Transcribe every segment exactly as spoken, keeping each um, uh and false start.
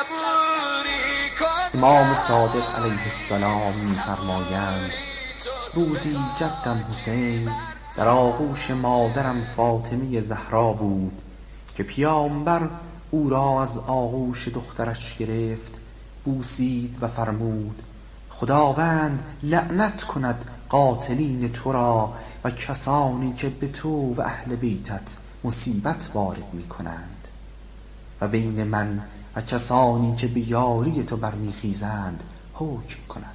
امام صادق علیه السلام می‌فرمایند روزی جدم حسین در آغوش مادرم فاطمه زهرا بود که پیامبر او را از آغوش دخترش گرفت، بوسید و فرمود خداوند لعنت کند قاتلین تو را و کسانی که به تو و اهل بیتت مصیبت وارد می کنند و بین من و کسانی که به یاری تو برمیخیزند حکم کند.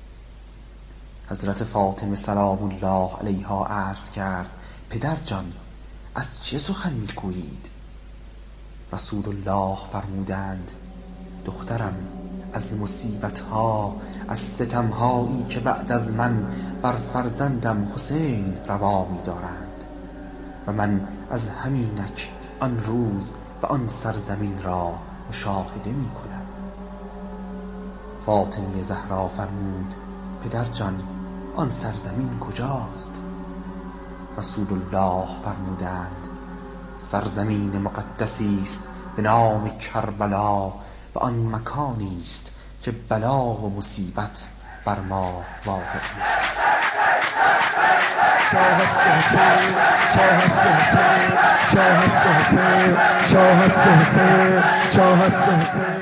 حضرت فاطمه سلام الله علیها عرض کرد پدر جان از چه سخن میگویید؟ رسول الله فرمودند دخترم از مصیبتها، از ستمهایی که بعد از من بر فرزندم حسین روا می دارند و من از همینک آن روز و آن سرزمین را مشاهده می کنم. فاطمه زهرا فرمود پدر جان آن سرزمین کجاست؟ رسول الله فرمودند سرزمین مقدسی است به نام کربلا و آن مکانی است که بلا و مصیبت بر ما واقع می شود. شاه حسین شاه حسین شاه حسین شاه حسین شاه حسین